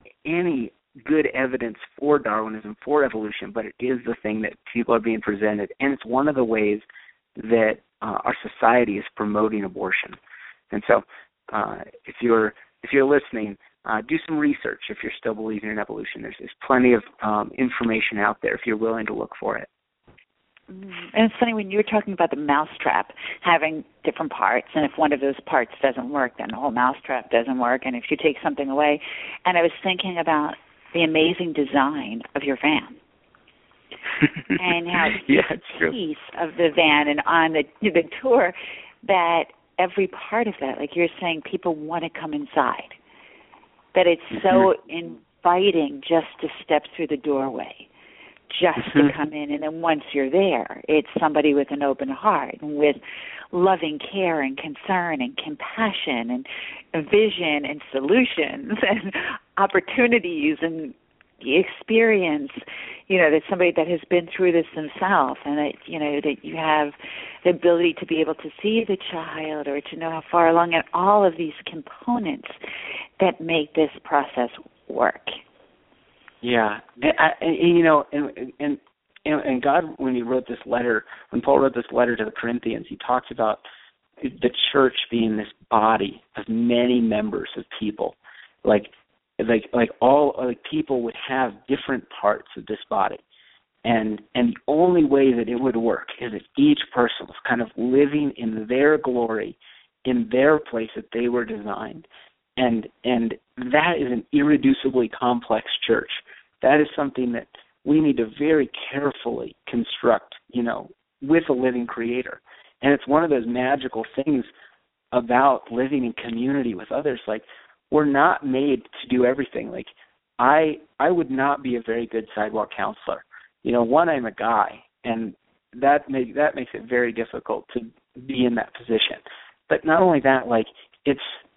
any good evidence for Darwinism, for evolution, but it is the thing that people are being presented. And it's one of the ways that uh, our society is promoting abortion. And so uh, if you're if you're listening, uh, do some research if you're still believing in evolution. There's, there's plenty of um, information out there if you're willing to look for it. And it's funny when you were talking about the mousetrap having different parts, and if one of those parts doesn't work, then the whole mousetrap doesn't work, and if you take something away. And I was thinking about the amazing design of your van. And how yeah, each piece of the van and on the the tour, that every part of that, like you're saying, people want to come inside. That it's so inviting just to step through the doorway, just to come in. And then once you're there, it's somebody with an open heart and with loving care and concern and compassion and vision and solutions and opportunities and the experience, you know, that somebody that has been through this themselves, and that, you know, that you have the ability to be able to see the child or to know how far along, and all of these components that make this process work. Yeah, and, and, and you know, and, and and God, when he wrote this letter, when Paul wrote this letter to the Corinthians, he talks about the church being this body of many members of people, like. Like like all like people would have different parts of this body, and and the only way that it would work is if each person was kind of living in their glory, in their place that they were designed, and and that is an irreducibly complex church. That is something that we need to very carefully construct, you know, with a living Creator, and it's one of those magical things about living in community with others, like. We're not made to do everything. Like, I I would not be a very good sidewalk counselor. You know, one, I'm a guy, and that make, that makes it very difficult to be in that position. But not only that, like, it's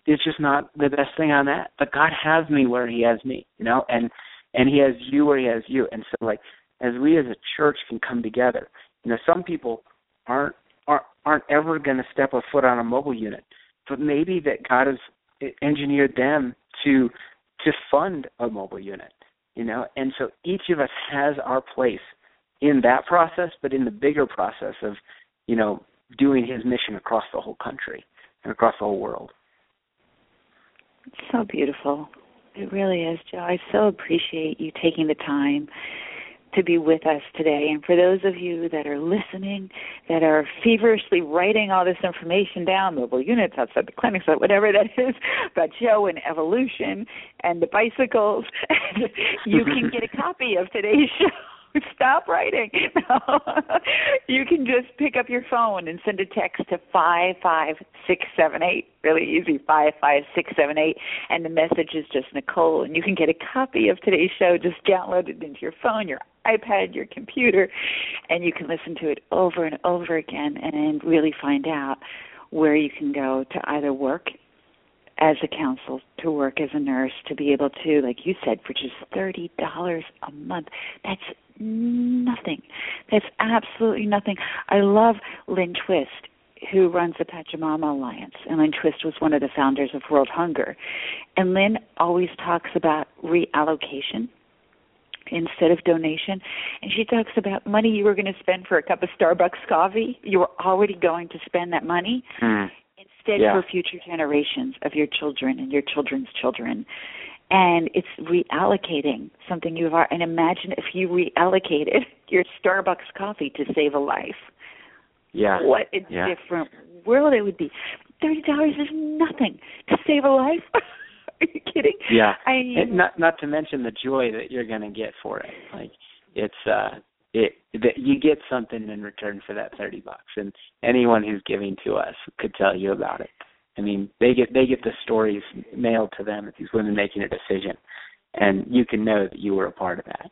it's just not the best thing on that. But God has me where he has me, you know, and, and he has you where he has you. And so, like, as we as a church can come together, you know, some people aren't, aren't, aren't ever going to step a foot on a mobile unit, but maybe that God has engineered them to, to fund a mobile unit, you know. And so each of us has our place in that process, but in the bigger process of, you know, doing his mission across the whole country and across the whole world. It's so beautiful. It really is, Joe. I so appreciate you taking the time to be with us today. And for those of you that are listening, that are feverishly writing all this information down, mobile units outside the clinics, whatever that is, about Joe and evolution and the bicycles, you can get a copy of today's show. Stop writing. No. You can just pick up your phone and send a text to five five six seven eight. Really easy, five five six seven eight. And the message is just Nicole. And you can get a copy of today's show just downloaded into your phone, your iPad, your computer, and you can listen to it over and over again and really find out where you can go to either work as a counsel, to work as a nurse, to be able to, like you said, for just thirty dollars a month. That's nothing. That's absolutely nothing. I love Lynn Twist, who runs the Pachamama Alliance. And Lynn Twist was one of the founders of World Hunger. And Lynn always talks about reallocation instead of donation. And she talks about money you were going to spend for a cup of Starbucks coffee. You were already going to spend that money. Mm. Instead yeah. for future generations of your children and your children's children. And it's reallocating something you've already, and imagine if you reallocated your Starbucks coffee to save a life. Yeah. What a yeah. different world it would be. thirty dollars is nothing to save a life. Are you kidding? Yeah. I mean, and not not to mention the joy that you're going to get for it. Like it's uh it that you get something in return for that thirty bucks, and anyone who's giving to us could tell you about it. I mean, they get they get the stories mailed to them of these women making a decision, and you can know that you were a part of that.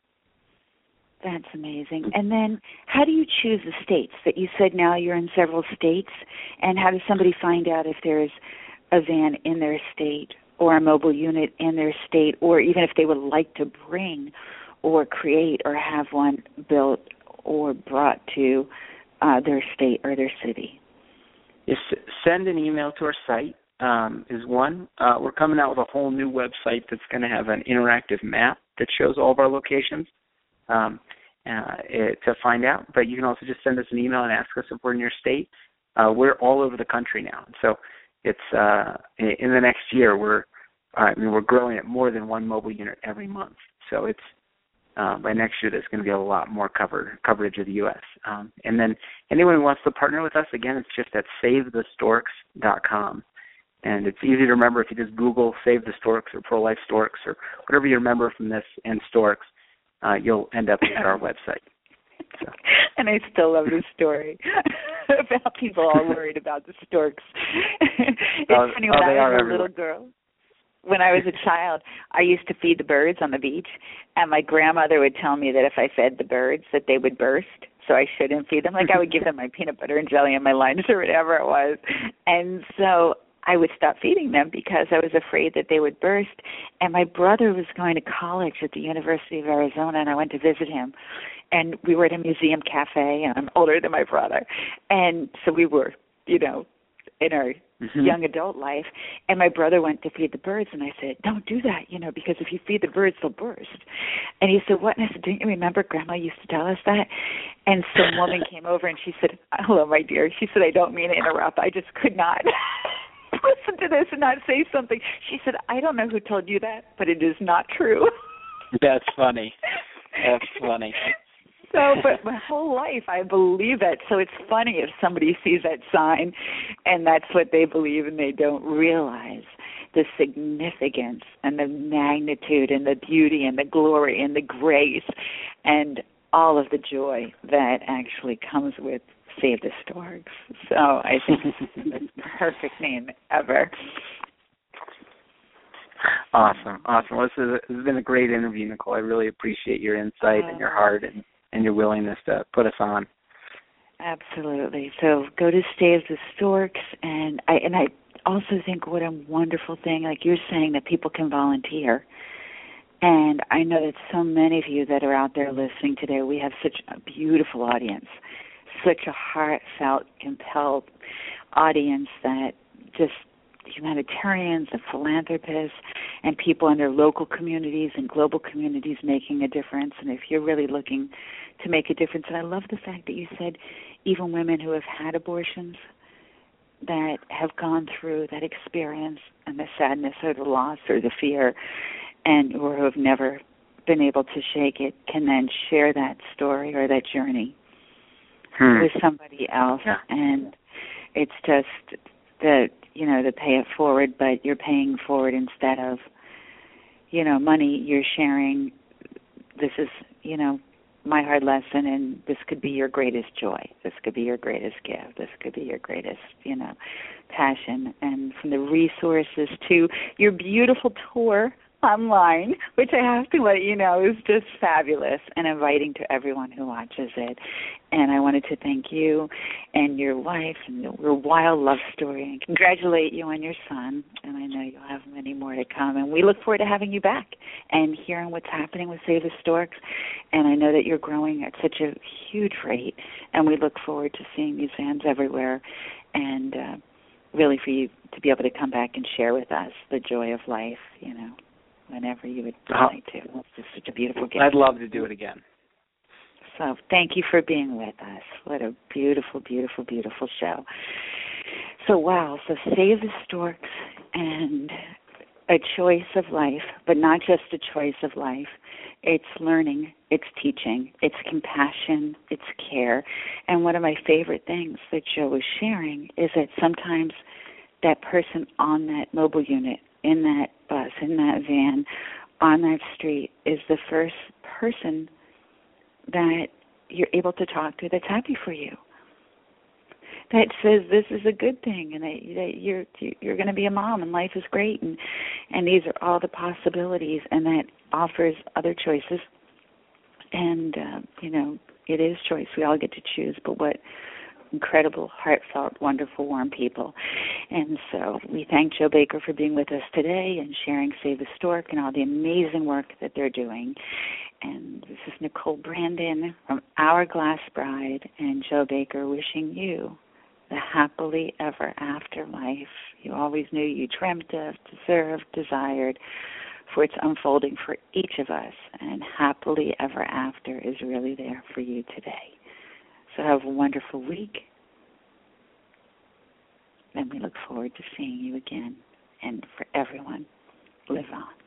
That's amazing. And then how do you choose the states? That you said now you're in several states, and how does somebody find out if there's a van in their state or a mobile unit in their state, or even if they would like to bring or create or have one built or brought to uh, their state or their city? Yes, send an email to our site um, is one. Uh, we're coming out with a whole new website that's going to have an interactive map that shows all of our locations um, uh, it, to find out. But you can also just send us an email and ask us if we're in your state. Uh, we're all over the country now. So it's uh, in the next year, we're I mean, we're growing at more than one mobile unit every month. So it's Uh, by next year, there's going to be a lot more cover, coverage of the U S Um, and then anyone who wants to partner with us, again, it's just at save the storks dot com. And it's easy to remember if you just Google Save the Storks or Pro-Life Storks or whatever you remember from this and storks, uh, you'll end up at our website. So. And I still love this story about people all worried about the storks. It's oh, funny, when oh, I was a everywhere. little girl, when I was a child, I used to feed the birds on the beach, and my grandmother would tell me that if I fed the birds that they would burst, so I shouldn't feed them. Like I would give them my peanut butter and jelly and my lunch or whatever it was. And so I would stop feeding them because I was afraid that they would burst. And my brother was going to college at the University of Arizona, and I went to visit him. And we were at a museum cafe, and I'm older than my brother. And so we were, you know, in our mm-hmm. young adult life, and my brother went to feed the birds, and I said, don't do that, you know, because if you feed the birds, they'll burst. And he said, what? And I said, don't you remember Grandma used to tell us that? And some woman came over, and she said, hello, my dear. She said, I don't mean to interrupt. I just could not listen to this and not say something. She said, I don't know who told you that, but it is not true. That's funny. That's funny. So, but my whole life I believe it. So it's funny if somebody sees that sign and that's what they believe and they don't realize the significance and the magnitude and the beauty and the glory and the grace and all of the joy that actually comes with Save the Storks. So I think it's the perfect name ever. Awesome. Awesome. Well, this, is, this has been a great interview, Nicole. I really appreciate your insight uh, and your heart and and your willingness to put us on. Absolutely. So go to Save the Storks, and I and I also think what a wonderful thing, like you're saying, that people can volunteer. And I know that so many of you that are out there listening today, we have such a beautiful audience, such a heartfelt, compelled audience that just humanitarians and philanthropists and people in their local communities and global communities making a difference. And if you're really looking to make a difference, and I love the fact that you said even women who have had abortions, that have gone through that experience and the sadness or the loss or the fear, and or who have never been able to shake it, can then share that story or that journey hmm. with somebody else. Yeah. And it's just the, you know, the pay it forward, but you're paying forward instead of, you know, money. You're sharing, this is, you know, my hard lesson, and this could be your greatest joy. This could be your greatest gift. This could be your greatest, you know, passion. And from the resources to your beautiful tour online, which I have to let you know is just fabulous and inviting to everyone who watches it. And I wanted to thank you and your wife and your wild love story, and congratulate you on your son. And I know you'll have many more to come. And we look forward to having you back and hearing what's happening with Save the Storks. And I know that you're growing at such a huge rate, and we look forward to seeing these fans everywhere, and uh, really for you to be able to come back and share with us the joy of life, you know, whenever you would like to. It's just such a beautiful gift. I'd love to do it again. So thank you for being with us. What a beautiful, beautiful, beautiful show. So, wow, so Save the Storks and a choice of life, but not just a choice of life. It's learning, it's teaching, it's compassion, it's care. And one of my favorite things that Joe was sharing is that sometimes that person on that mobile unit, in that bus, in that van, on that street, is the first person that you're able to talk to that's happy for you, that says this is a good thing, and that, that you're you're going to be a mom and life is great, and and these are all the possibilities, and that offers other choices. And uh, you know, it is choice. We all get to choose, but what incredible, heartfelt, wonderful, warm people. And so we thank Joe Baker for being with us today and sharing Save the Stork and all the amazing work that they're doing. And this is Nicole Brandon from Hourglass Bride and Joe Baker wishing you the happily ever after life you always knew you dreamt of, deserved, desired, for its unfolding for each of us. And happily ever after is really there for you today. So have a wonderful week, and we look forward to seeing you again. And for everyone, live on.